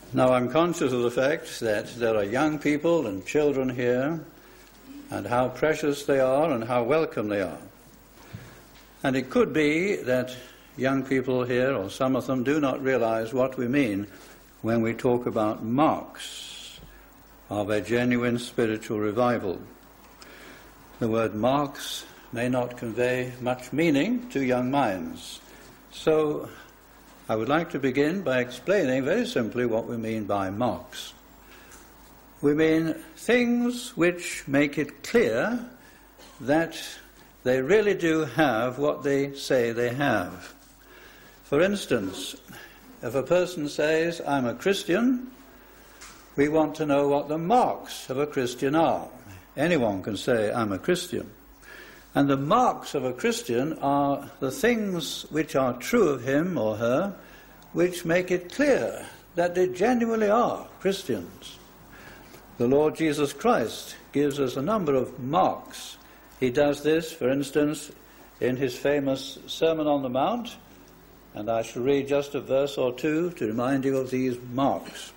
Now, I'm conscious of the fact that there are young people and children here, and how precious they are and how welcome they are. And it could be that young people here, or some of them, do not realize what we mean when we talk about marks of a genuine spiritual revival. The word marks may not convey much meaning to young minds. So I would like to begin by explaining very simply what we mean by marks. We mean things which make it clear that they really do have what they say they have. For instance, if a person says, "I'm a Christian," we want to know what the marks of a Christian are. Anyone can say, "I'm a Christian." And the marks of a Christian are the things which are true of him or her, which make it clear that they genuinely are Christians. The Lord Jesus Christ gives us a number of marks. He does this, for instance, in his famous Sermon on the Mount, and I shall read just a verse or two to remind you of these marks.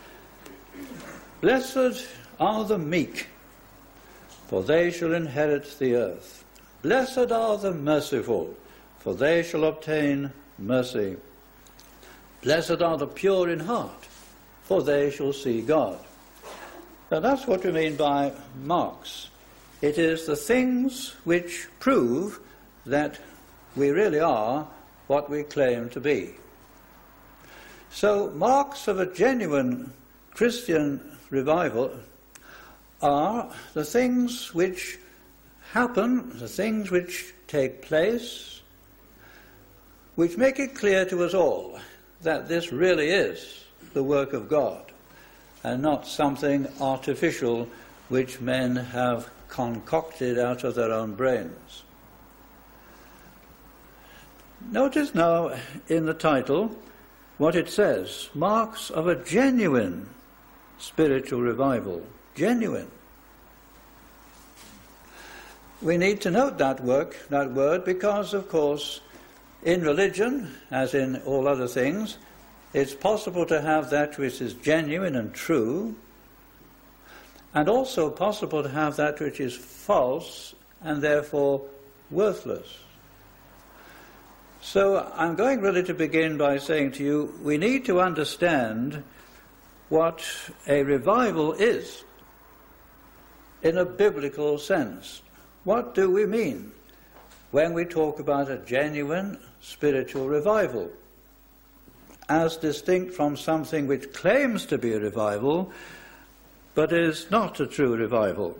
"Blessed are the meek, for they shall inherit the earth. Blessed are the merciful, for they shall obtain mercy. Blessed are the pure in heart, for they shall see God." Now that's what we mean by marks. It is the things which prove that we really are what we claim to be. So marks of a genuine Christian revival are the things which happen, the things which take place, which make it clear to us all that this really is the work of God and not something artificial which men have concocted out of their own brains. Notice now in the title what it says: marks of a genuine spiritual revival. Genuine. We need to note that word, because, of course, in religion, as in all other things, it's possible to have that which is genuine and true, and also possible to have that which is false and therefore worthless. So I'm going really to begin by saying to you, we need to understand what a revival is in a biblical sense. What do we mean when we talk about a genuine spiritual revival, as distinct from something which claims to be a revival but is not a true revival?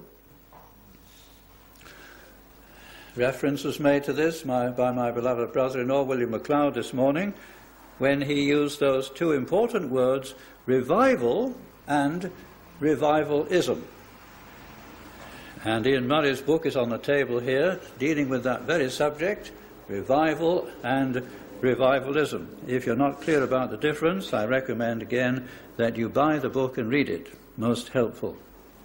Reference was made to this by my beloved brother-in-law William MacLeod this morning when he used those two important words, revival and revivalism. And Ian Murray's book is on the table here, dealing with that very subject, revival and revivalism. If you're not clear about the difference, I recommend again that you buy the book and read it. Most helpful.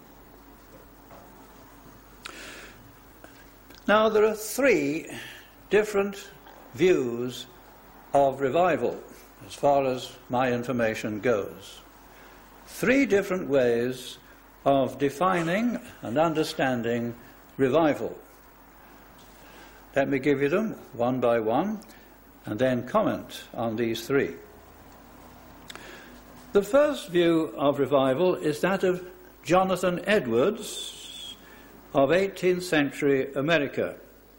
Now, there are three different views of revival, as far as my information goes. Three different ways of defining and understanding revival. Let me give you them one by one and then comment on these three. The first view of revival is that of Jonathan Edwards of 18th century America.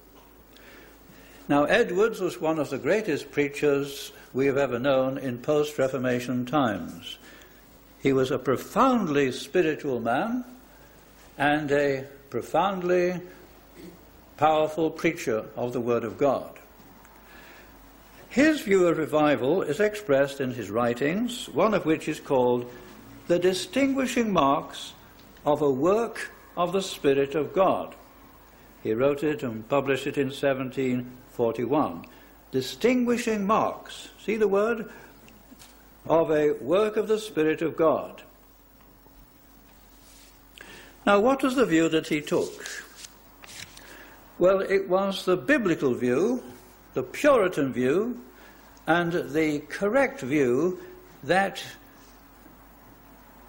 Now, Edwards was one of the greatest preachers we have ever known in post-Reformation times. He was a profoundly spiritual man and a profoundly powerful preacher of the Word of God. His view of revival is expressed in his writings, one of which is called The Distinguishing Marks of a Work of the Spirit of God. He wrote it and published it in 1741. Distinguishing marks, see the word? Of a work of the Spirit of God. Now, what was the view that he took? Well, it was the biblical view, the Puritan view, and the correct view that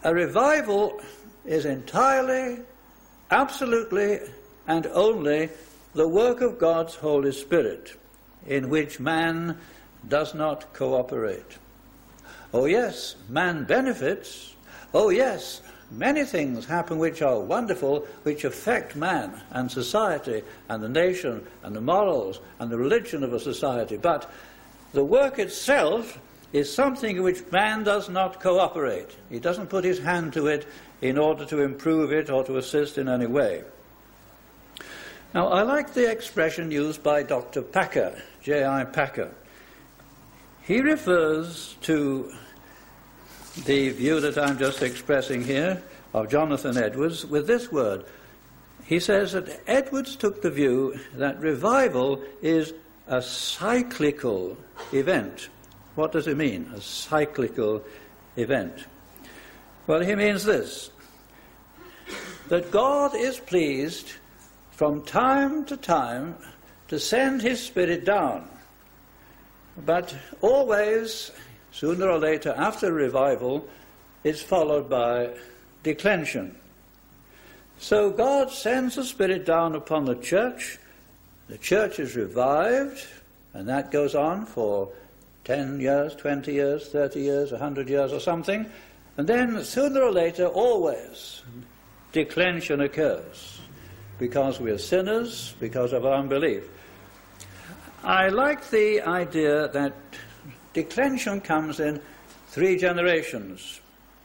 a revival is entirely, absolutely, and only the work of God's Holy Spirit, in which man does not cooperate. Oh yes, man benefits. Oh yes, many things happen which are wonderful, which affect man and society and the nation and the morals and the religion of a society. But the work itself is something in which man does not cooperate. He doesn't put his hand to it in order to improve it or to assist in any way. Now, I like the expression used by Dr. Packer, J.I. Packer. He refers to the view that I'm just expressing here of Jonathan Edwards with this word. He says that Edwards took the view that revival is a cyclical event. What does it mean, a cyclical event? Well, he means this, that God is pleased from time to time to send his Spirit down, but always, sooner or later, after revival, is followed by declension. So God sends the Spirit down upon the church is revived, and that goes on for 10 years, 20 years, 30 years, 100 years or something, and then sooner or later, always, declension occurs, because we are sinners, because of our unbelief. I like the idea that declension comes in 3 generations.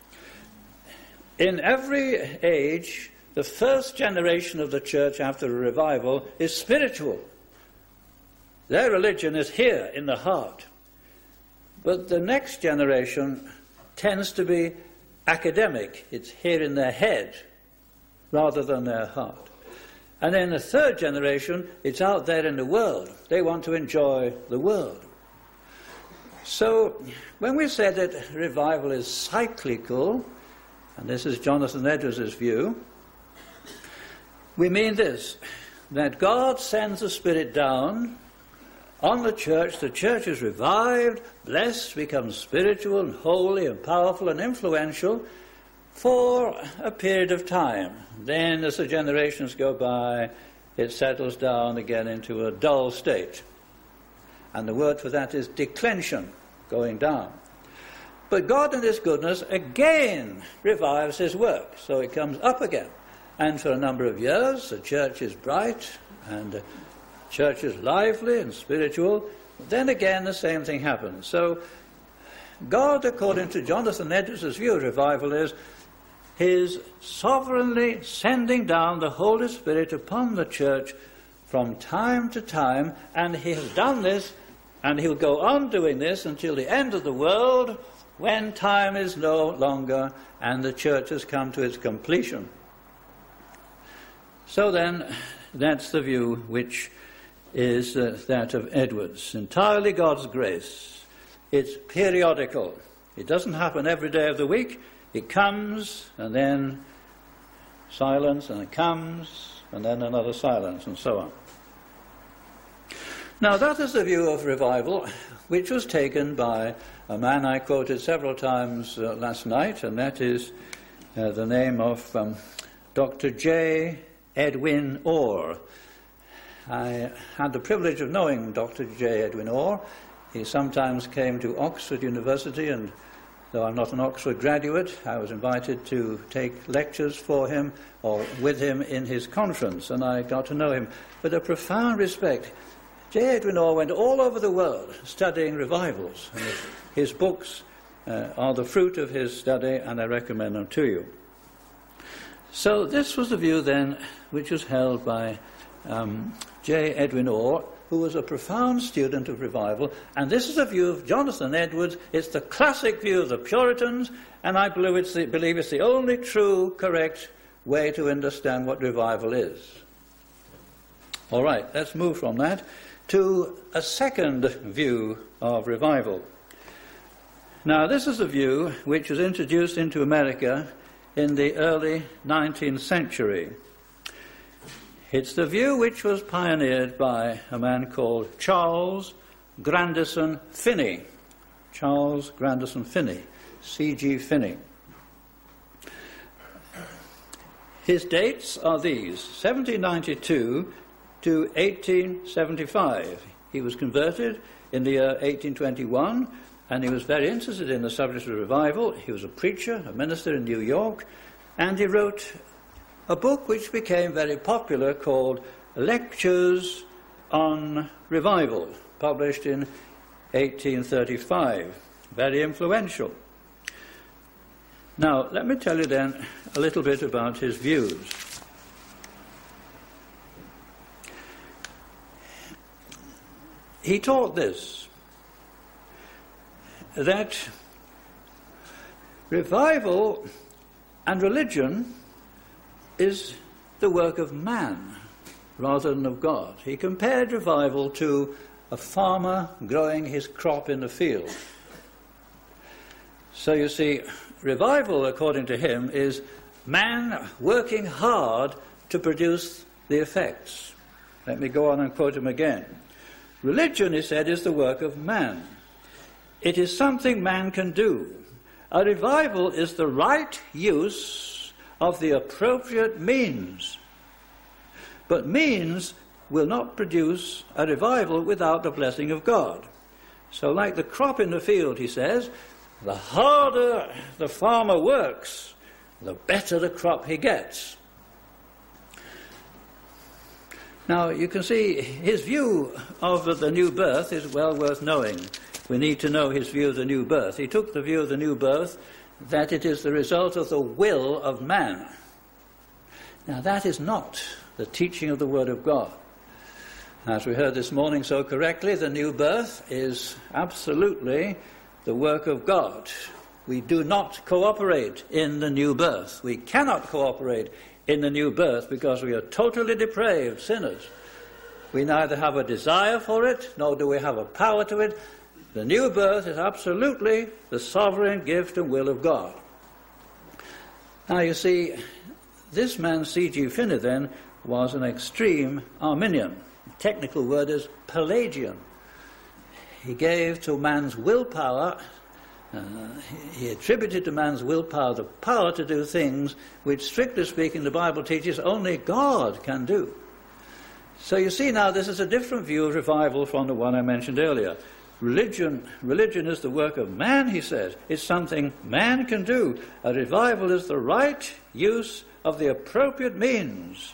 In every age, the first generation of the church after a revival is spiritual. Their religion is here in the heart. But the next generation tends to be academic. It's here in their head rather than their heart. And then the third generation, it's out there in the world. They want to enjoy the world. So when we say that revival is cyclical, and this is Jonathan Edwards' view, we mean this, that God sends the Spirit down on the church is revived, blessed, becomes spiritual and holy and powerful and influential for a period of time. Then as the generations go by, it settles down again into a dull state. And the word for that is declension, going down. But God in his goodness again revives his work, so it comes up again. And for a number of years, the church is bright and the church is lively and spiritual. Then again, the same thing happens. So God, according to Jonathan Edwards' view of revival, is sovereignly sending down the Holy Spirit upon the church from time to time, and he has done this, and he'll go on doing this until the end of the world, when time is no longer and the church has come to its completion. So then, that's the view which is that of Edwards. Entirely God's grace. It's periodical. It doesn't happen every day of the week. It comes, and then silence, and it comes, and then another silence, and so on. Now, that is the view of revival, which was taken by a man I quoted several times last night, and that is the name of Dr. J. Edwin Orr. I had the privilege of knowing Dr. J. Edwin Orr. He sometimes came to Oxford University, and though I'm not an Oxford graduate, I was invited to take lectures for him or with him in his conference, and I got to know him with a profound respect. J. Edwin Orr went all over the world studying revivals, and his books are the fruit of his study, and I recommend them to you. So this was the view then which was held by J. Edwin Orr, who was a profound student of revival, and this is a view of Jonathan Edwards. It's the classic view of the Puritans, and I believe it's the only true, correct way to understand what revival is. All right, let's move from that to a second view of revival. Now, this is a view which was introduced into America in the early 19th century. It's the view which was pioneered by a man called Charles Grandison Finney. Charles Grandison Finney, C.G. Finney. His dates are these: 1792 to 1875. He was converted in the year 1821, and he was very interested in the subject of revival. He was a preacher, a minister in New York, and he wrote a book which became very popular called Lectures on Revival, published in 1835. Very influential. Now, let me tell you then a little bit about his views. He taught this, that revival and religion is the work of man rather than of God. He compared revival to a farmer growing his crop in the field. So you see, revival, according to him, is man working hard to produce the effects. Let me go on and quote him again. Religion, he said, is the work of man. It is something man can do. A revival is the right use of the appropriate means. But means will not produce a revival without the blessing of God. So like the crop in the field, he says, the harder the farmer works, the better the crop he gets. Now, you can see his view of the new birth is well worth knowing. We need to know his view of the new birth. He took the view of the new birth that it is the result of the will of man. Now, that is not the teaching of the Word of God. As we heard this morning so correctly, the new birth is absolutely the work of God. We do not cooperate in the new birth. We cannot cooperate in the new birth because we are totally depraved sinners. We neither have a desire for it, nor do we have a power to it. The new birth is absolutely the sovereign gift and will of God. Now you see, this man C.G. Finney then was an extreme Arminian. The technical word is Pelagian. He gave to man's willpower, he attributed to man's willpower the power to do things which, strictly speaking, the Bible teaches only God can do. So you see now, this is a different view of revival from the one I mentioned earlier. Religion is the work of man, he says. It's something man can do. A revival is the right use of the appropriate means.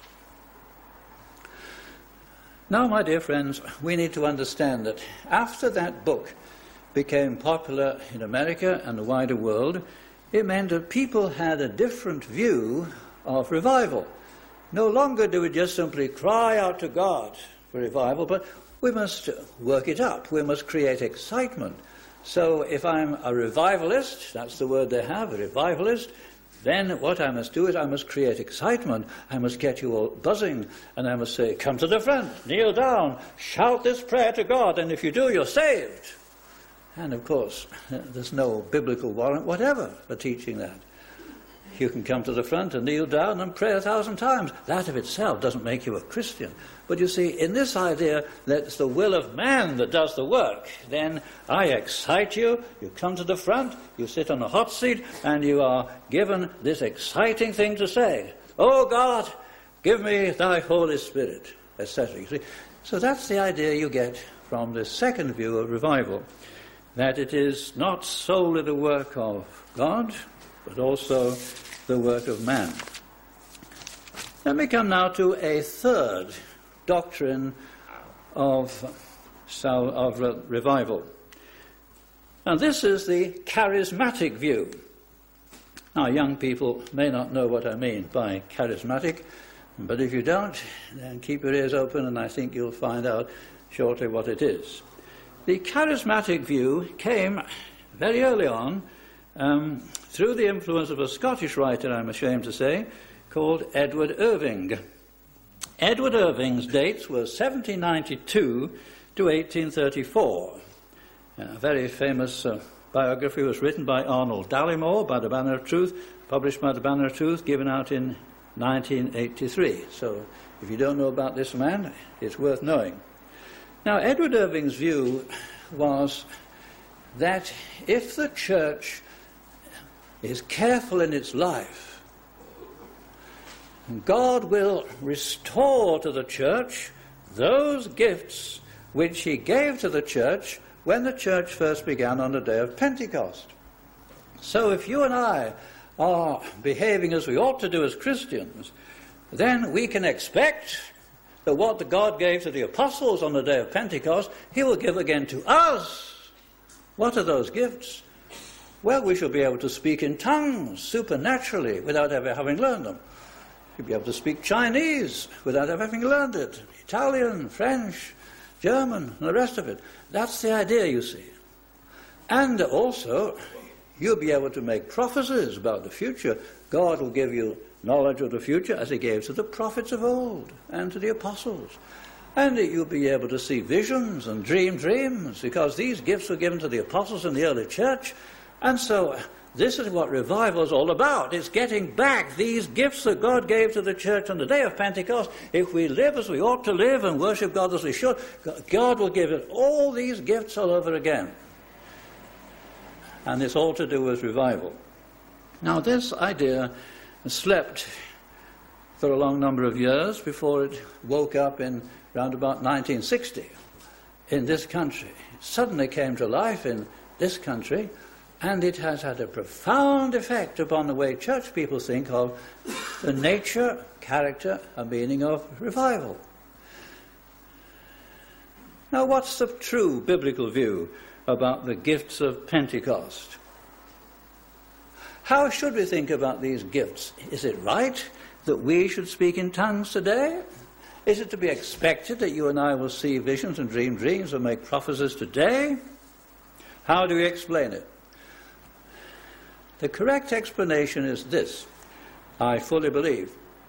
Now, my dear friends, we need to understand that after that book became popular in America and the wider world, it meant that people had a different view of revival. No longer do we just simply cry out to God for revival, but we must work it up. We must create excitement. So if I'm a revivalist, that's the word they have, a revivalist, then what I must do is I must create excitement. I must get you all buzzing, and I must say, come to the front, kneel down, shout this prayer to God, and if you do, you're saved. And of course, there's no biblical warrant whatever for teaching that. You can come to the front and kneel down and pray 1,000 times. That of itself doesn't make you a Christian. But you see, in this idea that it's the will of man that does the work, then I excite you, you come to the front, you sit on a hot seat, and you are given this exciting thing to say. Oh God, give me thy Holy Spirit, etc. You see? So that's the idea you get from the second view of revival, that it is not solely the work of God, but also the work of man. Let me come now to a third doctrine of revival. And this is the charismatic view. Now, young people may not know what I mean by charismatic, but if you don't, then keep your ears open and I think you'll find out shortly what it is. The charismatic view came very early on through the influence of a Scottish writer, I'm ashamed to say, called Edward Irving. Edward Irving's dates were 1792 to 1834. A very famous biography was written by Arnold Dallimore by the Banner of Truth, published by the Banner of Truth, given out in 1983. So if you don't know about this man, it's worth knowing. Now, Edward Irving's view was that if the church is careful in its life, God will restore to the church those gifts which he gave to the church when the church first began on the day of Pentecost. So if you and I are behaving as we ought to do as Christians, then we can expect that what God gave to the apostles on the day of Pentecost, he will give again to us. What are those gifts? Well, we shall be able to speak in tongues supernaturally without ever having learned them. You'll be able to speak Chinese without ever having learned it. Italian, French, German, and the rest of it. That's the idea, you see. And also, you'll be able to make prophecies about the future. God will give you knowledge of the future as he gave to the prophets of old and to the apostles. And you'll be able to see visions and dream dreams, because these gifts were given to the apostles in the early church. And so this is what revival is all about. It's getting back these gifts that God gave to the church on the day of Pentecost. If we live as we ought to live and worship God as we should, God will give us all these gifts all over again. And it's all to do with revival. Now, this idea slept for a long number of years before it woke up in round about 1960 in this country. It suddenly came to life in this country, and it has had a profound effect upon the way church people think of the nature, character, and meaning of revival. Now, what's the true biblical view about the gifts of Pentecost? How should we think about these gifts? Is it right that we should speak in tongues today? Is it to be expected that you and I will see visions and dream dreams and make prophecies today? How do we explain it? The correct explanation is this, I fully believe.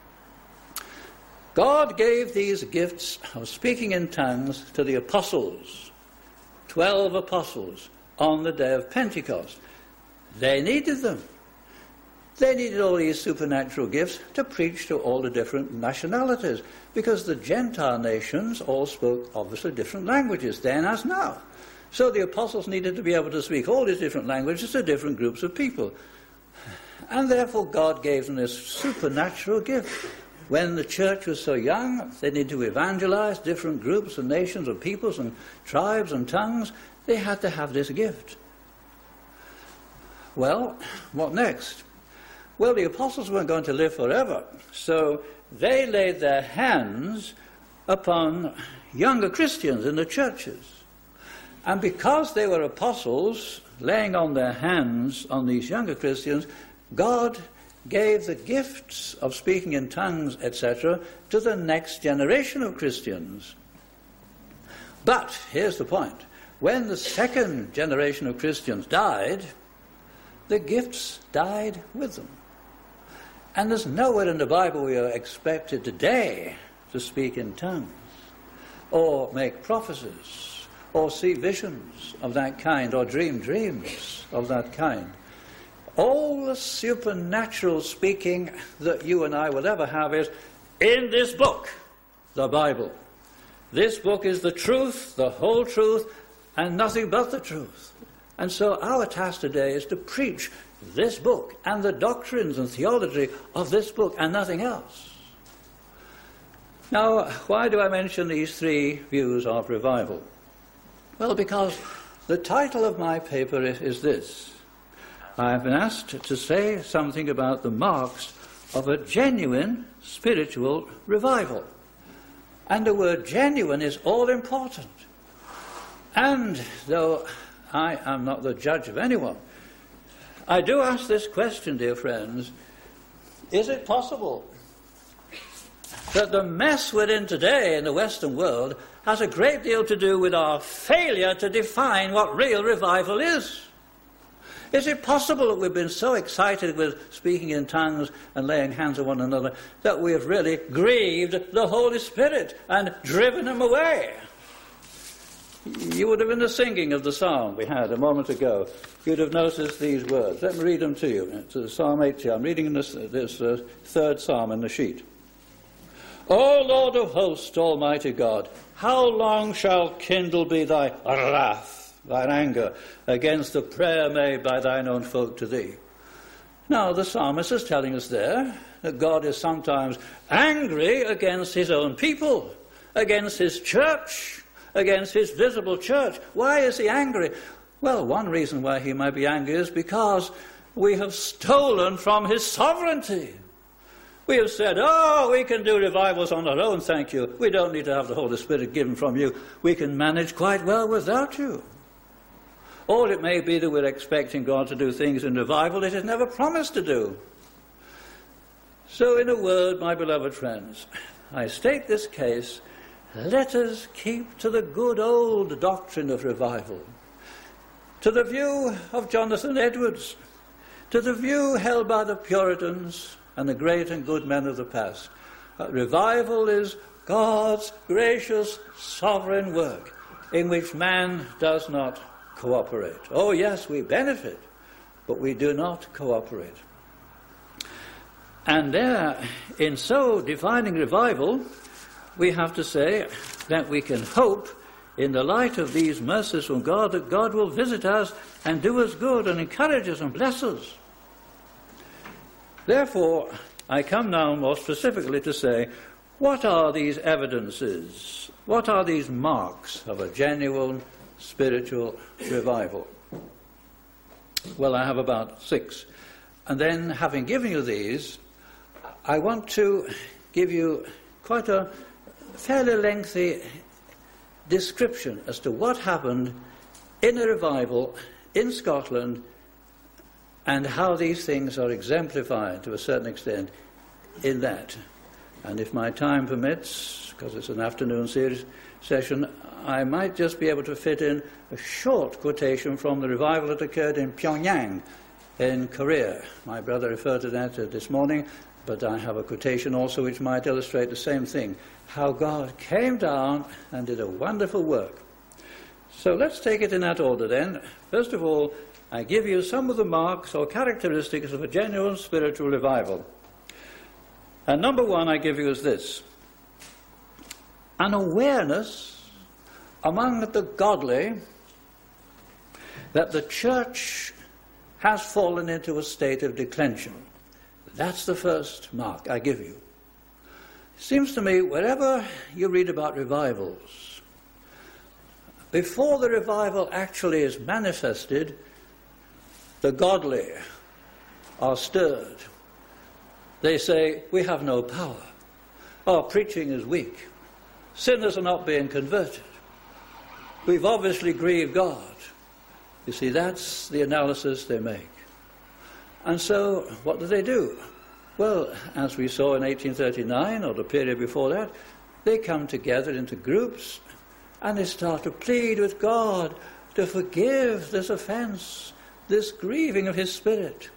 God gave these gifts of speaking in tongues to the apostles, 12 apostles, on the day of Pentecost. They needed them. They needed all these supernatural gifts to preach to all the different nationalities, because the Gentile nations all spoke obviously different languages then as now. So the apostles needed to be able to speak all these different languages to different groups of people. And therefore God gave them this supernatural gift. When the church was so young, they needed to evangelize different groups and nations and peoples and tribes and tongues. They had to have this gift. Well, what next? Well, the apostles weren't going to live forever, so they laid their hands upon younger Christians in the churches. And because they were apostles, laying on their hands on these younger Christians, God gave the gifts of speaking in tongues, etc., to the next generation of Christians. But, here's the point, when the second generation of Christians died, the gifts died with them. And there's nowhere in the Bible we are expected today to speak in tongues, or make prophecies, or see visions of that kind, or dream dreams of that kind. All the supernatural speaking that you and I will ever have is in this book, the Bible. This book is the truth, the whole truth, and nothing but the truth. And so our task today is to preach this book and the doctrines and theology of this book and nothing else. Now, why do I mention these three views of revival? Well, because the title of my paper is this. I have been asked to say something about the marks of a genuine spiritual revival. And the word genuine is all important. And though I am not the judge of anyone, I do ask this question, dear friends, is it possible that the mess we're in today in the Western world has a great deal to do with our failure to define what real revival is? Is it possible that we've been so excited with speaking in tongues and laying hands on one another that we have really grieved the Holy Spirit and driven him away? You would have been the singing of the psalm we had a moment ago. You'd have noticed these words. Let me read them to you. It's Psalm 80. I'm reading this third psalm in the sheet. O Lord of hosts, Almighty God, how long shall kindle be thy wrath, thine anger, against the prayer made by thine own folk to thee? Now, the psalmist is telling us there that God is sometimes angry against his own people, against his church, against his visible church. Why is he angry? Well, one reason why he might be angry is because we have stolen from his sovereignty. We have said, oh, we can do revivals on our own, thank you. We don't need to have the Holy Spirit given from you. We can manage quite well without you. Or it may be that we're expecting God to do things in revival that He has never promised to do. So, in a word, my beloved friends, I state this case, let us keep to the good old doctrine of revival, to the view of Jonathan Edwards, to the view held by the Puritans and the great and good men of the past. Revival is God's gracious, sovereign work in which man does not cooperate. Oh yes, we benefit, but we do not cooperate. And there, in so defining revival, we have to say that we can hope in the light of these mercies from God that God will visit us and do us good and encourage us and bless us. Therefore, I come now more specifically to say, what are these evidences? What are these marks of a genuine spiritual revival? Well, I have about 6. And then, having given you these, I want to give you quite a fairly lengthy description as to what happened in a revival in Scotland and how these things are exemplified to a certain extent in that. And if my time permits, because it's an afternoon session, I might just be able to fit in a short quotation from the revival that occurred in Pyongyang in Korea. My brother referred to that this morning, but I have a quotation also which might illustrate the same thing, how God came down and did a wonderful work. So let's take it in that order then. First of all, I give you some of the marks or characteristics of a genuine spiritual revival. And number 1 I give you is this: an awareness among the godly that the church has fallen into a state of declension. That's the first mark I give you. It seems to me, wherever you read about revivals, before the revival actually is manifested, the godly are stirred. They say, we have no power. Our preaching is weak. Sinners are not being converted. We've obviously grieved God. You see, that's the analysis they make. And so, what do? Well, as we saw in 1839, or the period before that, they come together into groups and they start to plead with God to forgive this offense, this grieving of His Spirit.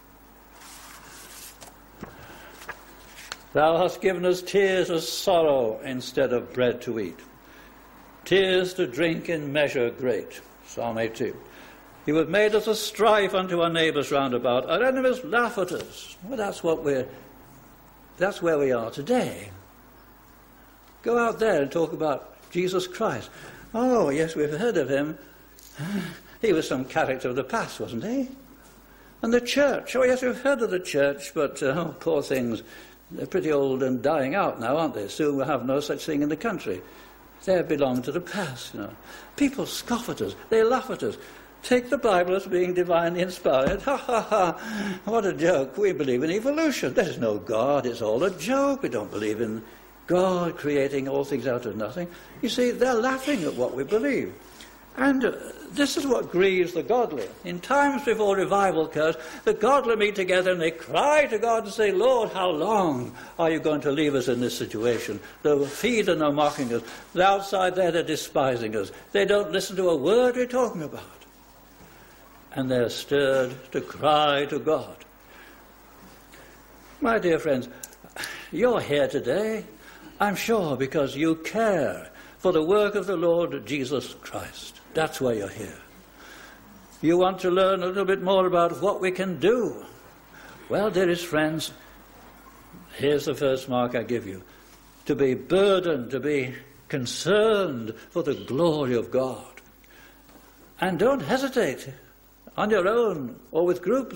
Thou hast given us tears of sorrow instead of bread to eat, tears to drink in measure great. Psalm 18. You have made us a strife unto our neighbours round about. Our enemies laugh at us. Well, that's where we are today. Go out there and talk about Jesus Christ. Oh, yes, we've heard of him. He was some character of the past, wasn't he? And the church. Oh, yes, we've heard of the church, but, poor things, they're pretty old and dying out now, aren't they? Soon we'll have no such thing in the country. They belong to the past, you know. People scoff at us. They laugh at us. Take the Bible as being divinely inspired. Ha, ha, ha. What a joke. We believe in evolution. There's no God. It's all a joke. We don't believe in God creating all things out of nothing. You see, they're laughing at what we believe. And this is what grieves the godly. In times before revival occurs, the godly meet together and they cry to God and say, Lord, how long are you going to leave us in this situation? The heathen are mocking us. The outside there, they're despising us. They don't listen to a word we're talking about. And they're stirred to cry to God. My dear friends, you're here today, I'm sure, because you care for the work of the Lord Jesus Christ. That's why you're here. You want to learn a little bit more about what we can do. Well, dearest friends, here's the first mark I give you. To be burdened, to be concerned for the glory of God. And don't hesitate. On your own or with groups,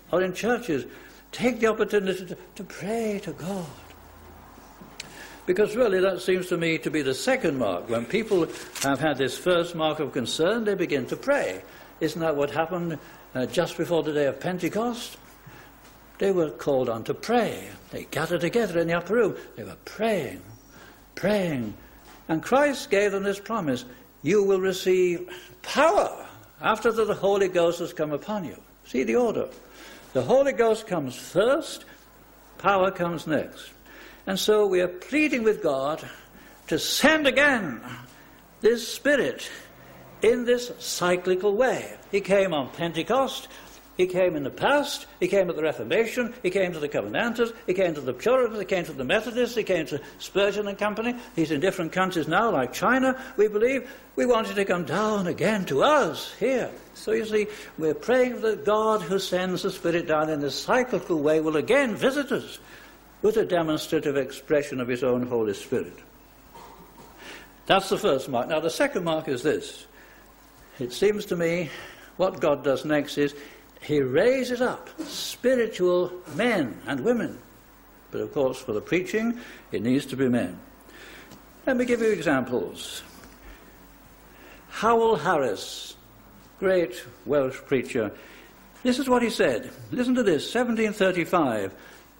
or in churches, take the opportunity to pray to God. Because really that seems to me to be the second mark. When people have had this first mark of concern, they begin to pray. Isn't that what happened just before the day of Pentecost? They were called on to pray. They gathered together in the upper room. They were praying. And Christ gave them this promise: you will receive power after the Holy Ghost has come upon you. See the order. The Holy Ghost comes first, power comes next. And so we are pleading with God to send again this Spirit in this cyclical way. He came on Pentecost, he came in the past, he came at the Reformation, he came to the Covenanters, he came to the Puritans, he came to the Methodists, he came to Spurgeon and company. He's in different countries now, like China, we believe. We want him to come down again to us here. So you see, we're praying that God who sends the Spirit down in this cyclical way will again visit us with a demonstrative expression of his own Holy Spirit. That's the first mark. Now the second mark is this. It seems to me what God does next is he raises up spiritual men and women. But of course for the preaching it needs to be men. Let me give you examples. Howell Harris, great Welsh preacher. This is what he said. Listen to this, 1735.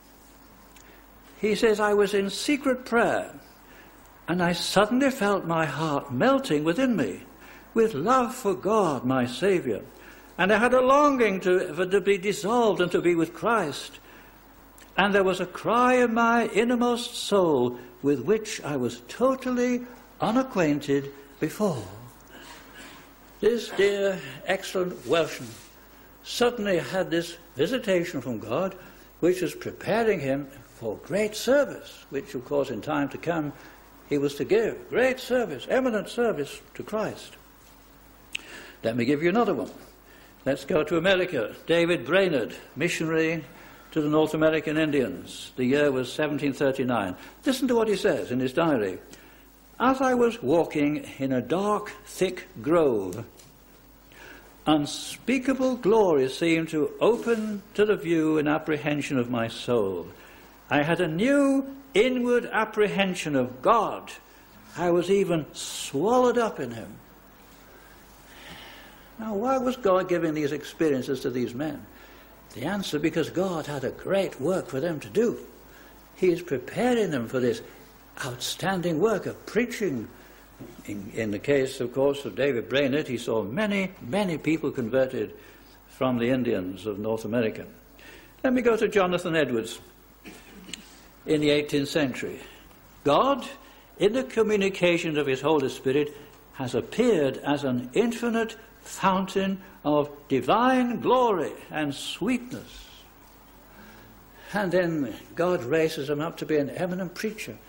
He says, I was in secret prayer, and I suddenly felt my heart melting within me with love for God, my Saviour. And I had a longing to be dissolved and to be with Christ. And there was a cry in my innermost soul with which I was totally unacquainted before. This dear, excellent Welshman suddenly had this visitation from God, which was preparing him for great service, which of course in time to come he was to give. Great service, eminent service to Christ. Let me give you another one. Let's go to America. David Brainerd, missionary to the North American Indians. The year was 1739. Listen to what he says in his diary. As I was walking in a dark, thick grove, unspeakable glory seemed to open to the view and apprehension of my soul. I had a new inward apprehension of God. I was even swallowed up in him. Now, why was God giving these experiences to these men? The answer, because God had a great work for them to do. He is preparing them for this outstanding work of preaching. In the case, of course, of David Brainerd, he saw many, many people converted from the Indians of North America. Let me go to Jonathan Edwards. In the 18th century, God, in the communication of his Holy Spirit, has appeared as an infinite fountain of divine glory and sweetness. And then God raises him up to be an eminent preacher.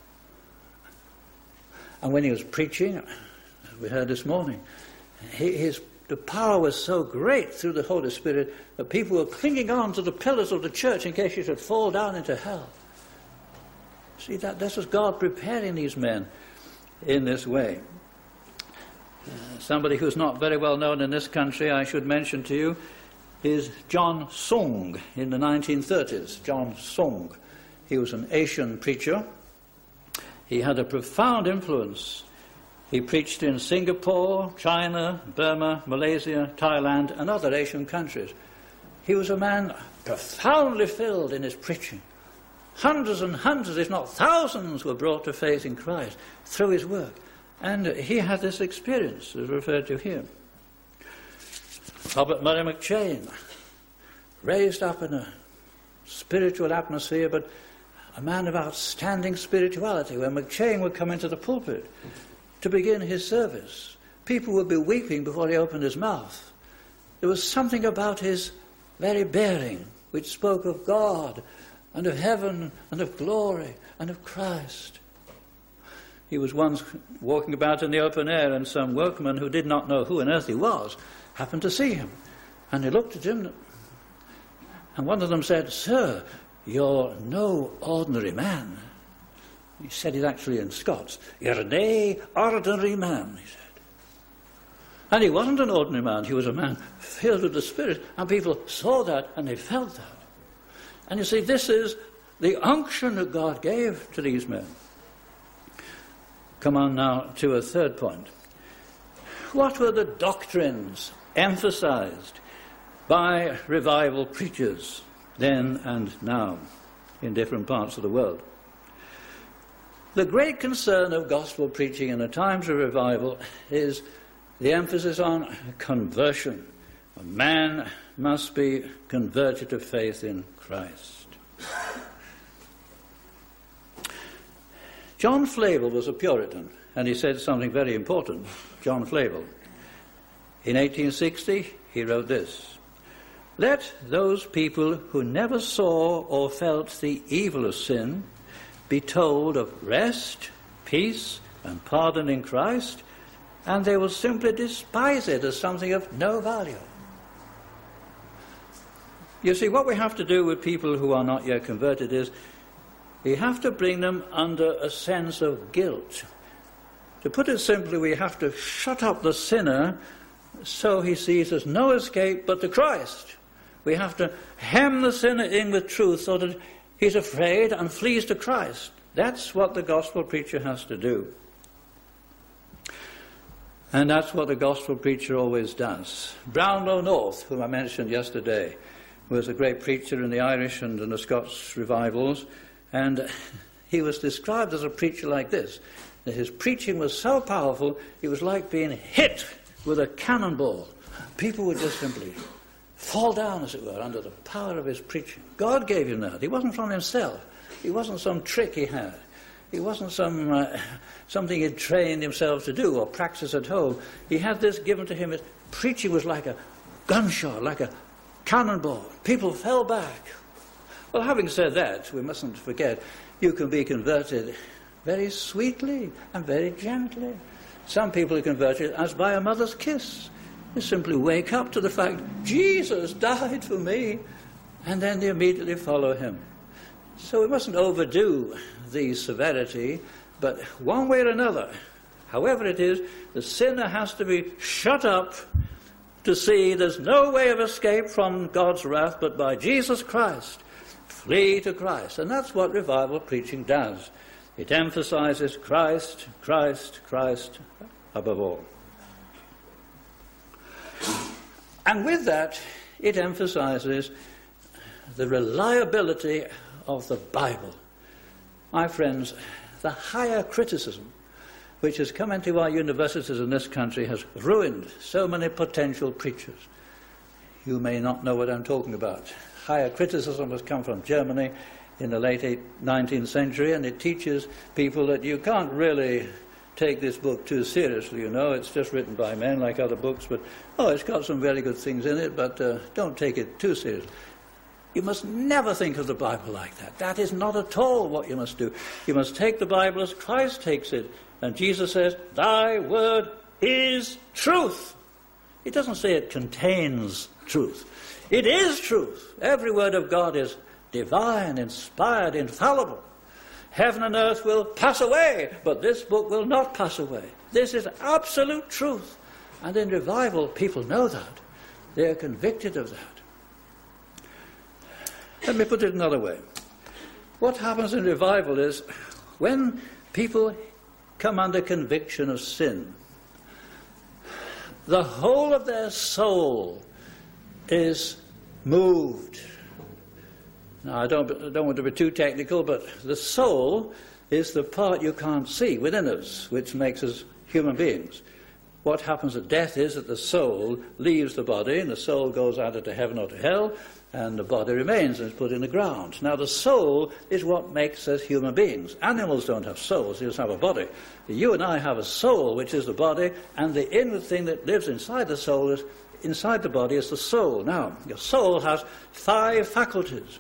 And when he was preaching, as we heard this morning, the power was so great through the Holy Spirit that people were clinging on to the pillars of the church in case he should fall down into hell. See, this was God preparing these men in this way. Somebody who's not very well known in this country, I should mention to you, is John Sung in the 1930s. John Sung. He was an Asian preacher. He had a profound influence. He preached in Singapore, China, Burma, Malaysia, Thailand, and other Asian countries. He was a man profoundly filled in his preaching. Hundreds and hundreds, if not thousands, were brought to faith in Christ through his work. And he had this experience, as referred to here. Robert Murray McCheyne, raised up in a spiritual atmosphere, but a man of outstanding spirituality. When McCheyne would come into the pulpit to begin his service, people would be weeping before he opened his mouth. There was something about his very bearing which spoke of God and of heaven and of glory and of Christ. He was once walking about in the open air, and some workmen who did not know who on earth he was happened to see him. And they looked at him, and one of them said, "Sir, you're no ordinary man." He said it actually in Scots. "You're nae ordinary man," he said. And he wasn't an ordinary man. He was a man filled with the Spirit. And people saw that and they felt that. And you see, this is the unction that God gave to these men. Come on now to a third point. What were the doctrines emphasized by revival preachers then and now in different parts of the world? The great concern of gospel preaching in the times of revival is the emphasis on conversion. A man must be converted to faith in Christ. John Flavel was a Puritan, and he said something very important. John Flavel. In 1860, he wrote this: "Let those people who never saw or felt the evil of sin be told of rest, peace, and pardon in Christ, and they will simply despise it as something of no value." You see, what we have to do with people who are not yet converted is we have to bring them under a sense of guilt. To put it simply, we have to shut up the sinner so he sees there's no escape but to Christ. We have to hem the sinner in with truth so that he's afraid and flees to Christ. That's what the gospel preacher has to do. And that's what the gospel preacher always does. Brownlow North, whom I mentioned yesterday, was a great preacher in the Irish and in the Scots revivals, and he was described as a preacher like this, that his preaching was so powerful, it was like being hit with a cannonball. People would just simply fall down, as it were, under the power of his preaching. God gave him that. He wasn't from himself. He wasn't some trick he had. He wasn't something he'd trained himself to do or practice at home. He had this given to him. His preaching was like a gunshot, like a cannonball. People fell back. Well, having said that, we mustn't forget, you can be converted very sweetly and very gently. Some people are converted as by a mother's kiss. They simply wake up to the fact, Jesus died for me, and then they immediately follow him. So we mustn't overdo the severity, but one way or another, however it is, the sinner has to be shut up to see there's no way of escape from God's wrath but by Jesus Christ. Flee to Christ. And that's what revival preaching does. It emphasizes Christ, Christ, Christ above all. And with that, it emphasizes the reliability of the Bible. My friends, the higher criticism which has come into our universities in this country has ruined so many potential preachers. You may not know what I'm talking about. Higher criticism has come from Germany in the late 19th century, and it teaches people that you can't really take this book too seriously, you know. It's just written by men like other books, but, it's got some very good things in it, but don't take it too seriously. You must never think of the Bible like that. That is not at all what you must do. You must take the Bible as Christ takes it. And Jesus says, "Thy word is truth." He doesn't say it contains truth. It is truth. Every word of God is divine, inspired, infallible. Heaven and earth will pass away, but this book will not pass away. This is absolute truth. And in revival, people know that. They are convicted of that. Let me put it another way. What happens in revival is when people come under conviction of sin, the whole of their soul is moved. Now, I don't want to be too technical, but the soul is the part you can't see within us, which makes us human beings. What happens at death is that the soul leaves the body, and the soul goes either to heaven or to hell, and the body remains and is put in the ground. Now, the soul is what makes us human beings. Animals don't have souls, they just have a body. You and I have a soul, which is the body, and the inward thing that lives inside the soul is, inside the body is the soul. Now, your soul has 5 faculties.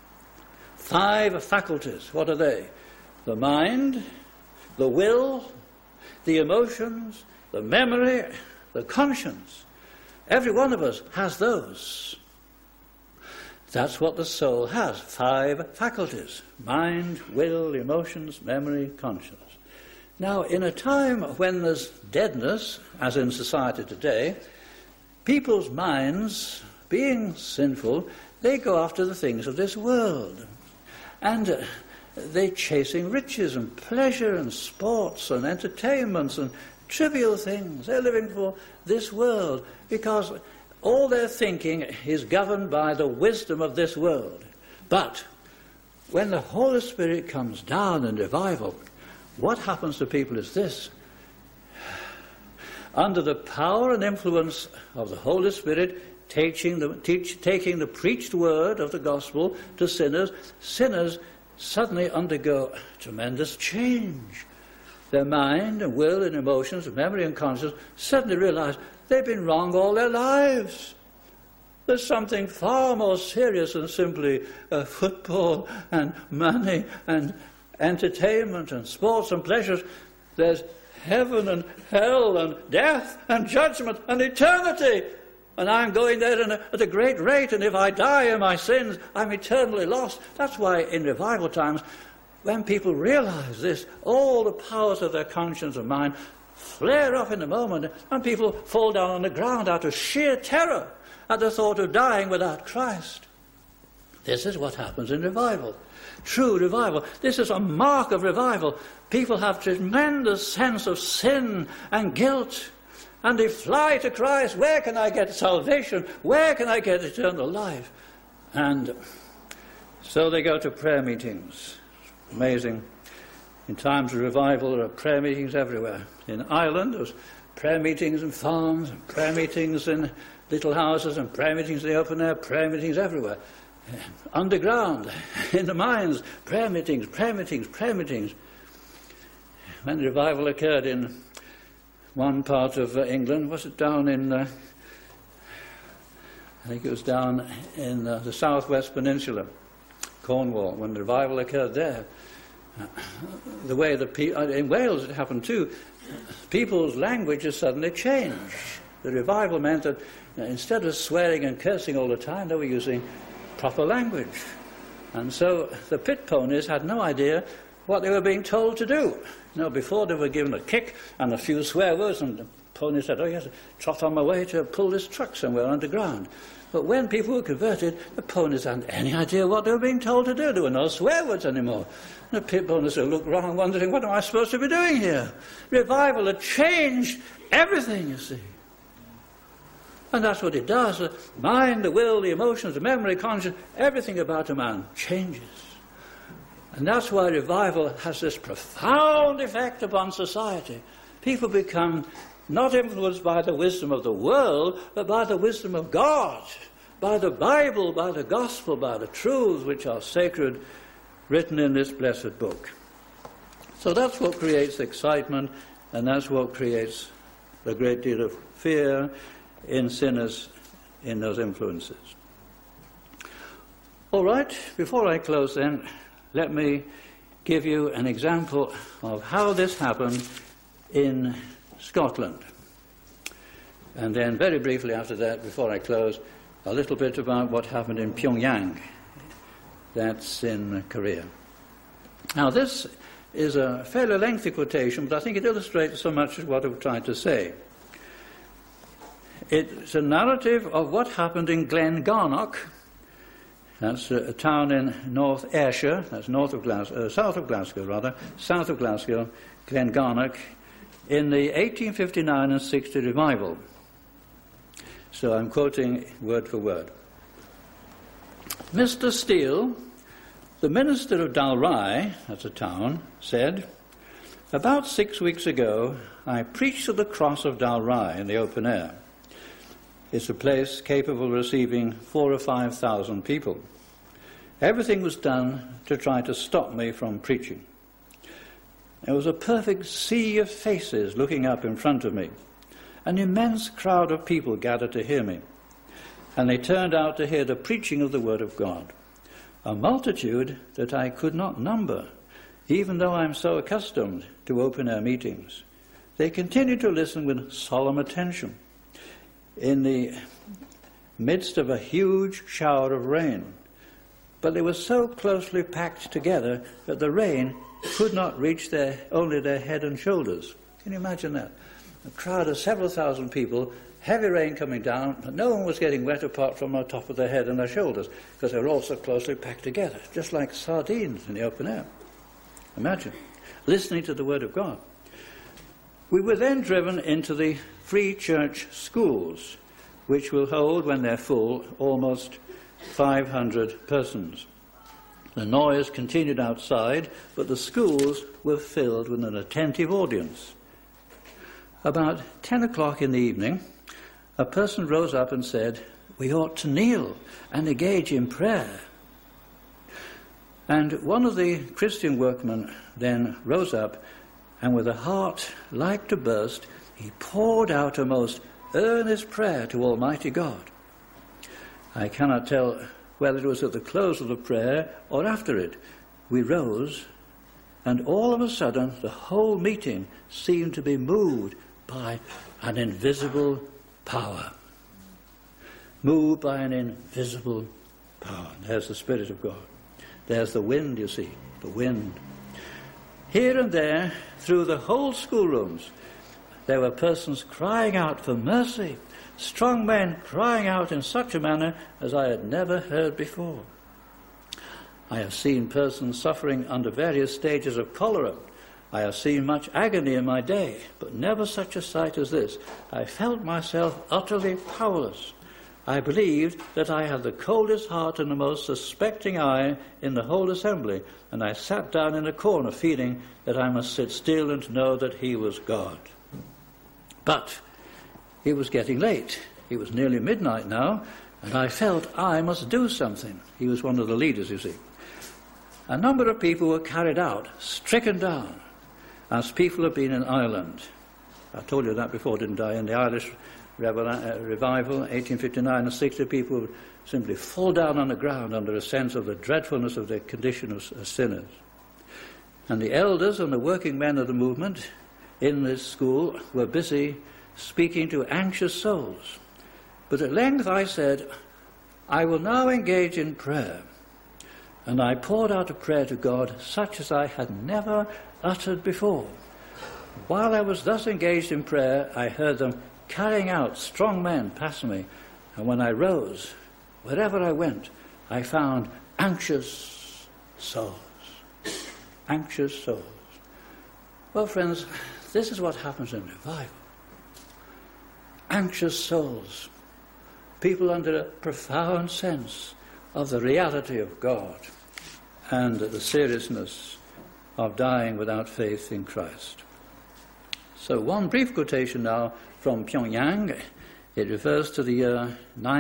5 faculties. What are they? The mind, the will, the emotions, the memory, the conscience. Every one of us has those. That's what the soul has, 5 faculties: mind, will, emotions, memory, conscience. Now, in a time when there's deadness, as in society today, people's minds, being sinful, they go after the things of this world. And they're chasing riches and pleasure and sports and entertainments and trivial things. They're living for this world because all their thinking is governed by the wisdom of this world. But when the Holy Spirit comes down in revival, what happens to people is this. Under the power and influence of the Holy Spirit, taking the preached word of the gospel to sinners, sinners suddenly undergo tremendous change. Their mind and will and emotions and memory and conscience suddenly realize they've been wrong all their lives. There's something far more serious than simply football and money and entertainment and sports and pleasures. There's heaven and hell and death and judgment and eternity. And I'm going there at a great rate, and if I die in my sins, I'm eternally lost. That's why in revival times, when people realize this, all the powers of their conscience and mind flare up in a moment, and people fall down on the ground out of sheer terror at the thought of dying without Christ. This is what happens in revival. True revival. This is a mark of revival. People have tremendous sense of sin and guilt, and they fly to Christ. Where can I get salvation? Where can I get eternal life? And so they go to prayer meetings. Amazing. In times of revival, there are prayer meetings everywhere. In Ireland, there was prayer meetings in farms, and prayer meetings in little houses, and prayer meetings in the open air, prayer meetings everywhere. Underground, in the mines, prayer meetings, prayer meetings, prayer meetings. When the revival occurred in one part of England, was it down in, I think it was down in the southwest peninsula, Cornwall, when the revival occurred there. The way in Wales it happened too, people's languages suddenly changed. The revival meant that instead of swearing and cursing all the time, they were using proper language. And so the pit ponies had no idea what they were being told to do. Before they were given a kick and a few swear words, and the pony said, oh yes, trot on my way to pull this truck somewhere underground. But when people were converted, the ponies hadn't any idea what they were being told to do. There were no swear words anymore. And the pit ponies would look around wondering, what am I supposed to be doing here? Revival had changed everything, you see. And that's what it does. The mind, the will, the emotions, the memory, conscience, everything about a man changes. And that's why revival has this profound effect upon society. People become not influenced by the wisdom of the world, but by the wisdom of God, by the Bible, by the gospel, by the truths which are sacred, written in this blessed book. So that's what creates excitement, and that's what creates a great deal of fear in sinners in those influences. All right, before I close then, let me give you an example of how this happened in Scotland. And then very briefly after that, before I close, a little bit about what happened in Pyongyang. That's in Korea. Now this is a fairly lengthy quotation, but I think it illustrates so much as what I'm trying to say. It's a narrative of what happened in Glengarnock. That's a town in North Ayrshire, that's south of Glasgow, Glengarnock, in the 1859 and 60 revival. So I'm quoting word for word. Mr. Steele, the minister of Dalry, that's a town, said, about 6 weeks ago, I preached at the cross of Dalry in the open air. It's a place capable of receiving 4,000 or 5,000 people. Everything was done to try to stop me from preaching. There was a perfect sea of faces looking up in front of me. An immense crowd of people gathered to hear me, and they turned out to hear the preaching of the Word of God. A multitude that I could not number, even though I am so accustomed to open-air meetings. They continued to listen with solemn attention. In the midst of a huge shower of rain, but they were so closely packed together that the rain could not reach only their head and shoulders. Can you imagine that? A crowd of several thousand people, heavy rain coming down, but no one was getting wet apart from the top of their head and their shoulders, because they were all so closely packed together, just like sardines in the open air. Imagine, listening to the Word of God. We were then driven into the free church schools, which will hold, when they're full, almost 500 persons. The noise continued outside, but the schools were filled with an attentive audience. About 10 o'clock in the evening, a person rose up and said, "We ought to kneel and engage in prayer." And one of the Christian workmen then rose up, and with a heart like to burst, he poured out a most earnest prayer to Almighty God. I cannot tell whether it was at the close of the prayer or after it. We rose, and all of a sudden the whole meeting seemed to be moved by an invisible power. Moved by an invisible power. There's the Spirit of God. There's the wind, you see, the wind. Here and there, through the whole schoolrooms, there were persons crying out for mercy, strong men crying out in such a manner as I had never heard before. I have seen persons suffering under various stages of cholera. I have seen much agony in my day, but never such a sight as this. I felt myself utterly powerless. I believed that I had the coldest heart and the most suspecting eye in the whole assembly, and I sat down in a corner feeling that I must sit still and know that he was God. But it was getting late. It was nearly midnight now, and I felt I must do something. He was one of the leaders, you see. A number of people were carried out, stricken down, as people have been in Ireland. I told you that before, didn't I? In the Irish revival, 1859 and 60, people would simply fall down on the ground under a sense of the dreadfulness of their condition as sinners. And the elders and the working men of the movement in this school were busy speaking to anxious souls. But at length I said, I will now engage in prayer. And I poured out a prayer to God such as I had never uttered before. While I was thus engaged in prayer, I heard them carrying out strong men past me. And when I rose, wherever I went, I found anxious souls. Anxious souls. Well, friends, this is what happens in revival. Anxious souls. People under a profound sense of the reality of God and the seriousness of dying without faith in Christ. So one brief quotation now from Pyongyang. It refers to the year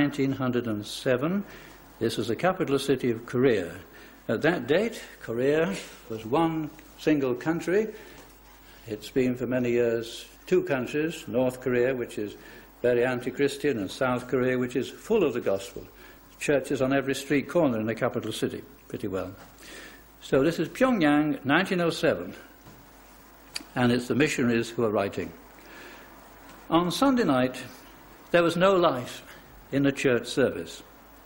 1907. This was the capital city of Korea. At that date, Korea was one single country. It's been for many years two countries, North Korea, which is very anti-Christian, and South Korea, which is full of the gospel. Churches on every street corner in the capital city, pretty well. So this is Pyongyang, 1907, and it's the missionaries who are writing. On Sunday night, there was no light in the church service.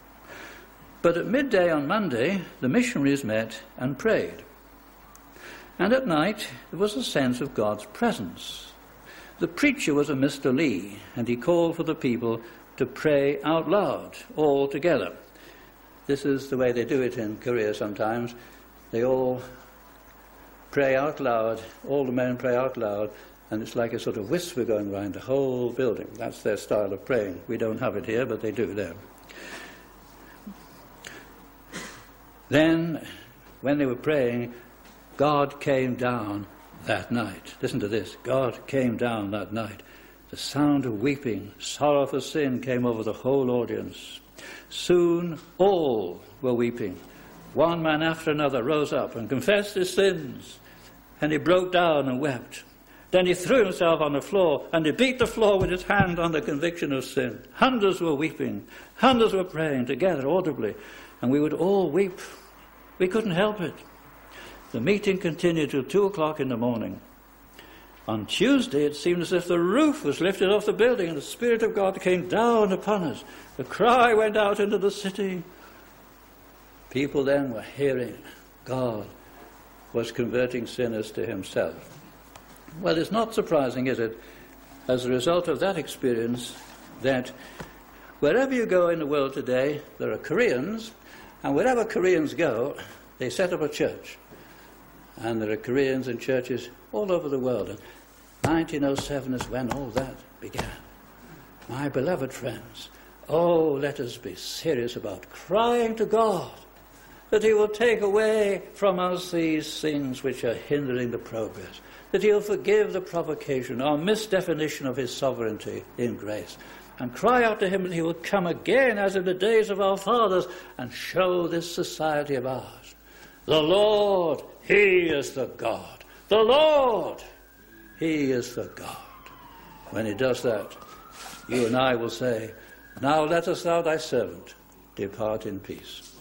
But at midday on Monday, the missionaries met and prayed. And at night, there was a sense of God's presence. The preacher was a Mr. Lee, and he called for the people to pray out loud, all together. This is the way they do it in Korea sometimes. They all pray out loud, all the men pray out loud, and it's like a sort of whisper going around the whole building. That's their style of praying. We don't have it here, but they do there. Then, when they were praying, God came down that night. Listen to this. God came down that night. The sound of weeping, sorrow for sin came over the whole audience. Soon all were weeping. One man after another rose up and confessed his sins. And he broke down and wept. Then he threw himself on the floor and he beat the floor with his hand on the conviction of sin. Hundreds were weeping. Hundreds were praying together audibly. And we would all weep. We couldn't help it. The meeting continued till 2 o'clock in the morning. On Tuesday, it seemed as if the roof was lifted off the building and the Spirit of God came down upon us. The cry went out into the city. People then were hearing God was converting sinners to himself. Well, it's not surprising, is it, as a result of that experience, that wherever you go in the world today, there are Koreans, and wherever Koreans go, they set up a church. And there are Koreans in churches all over the world. And 1907 is when all that began. My beloved friends, oh, let us be serious about crying to God that he will take away from us these things which are hindering the progress, that he'll forgive the provocation or misdefinition of his sovereignty in grace, and cry out to him that he will come again as in the days of our fathers and show this society of ours. The Lord, he is the God. The Lord, he is the God. When he does that, you and I will say, now lettest thou thy servant depart in peace.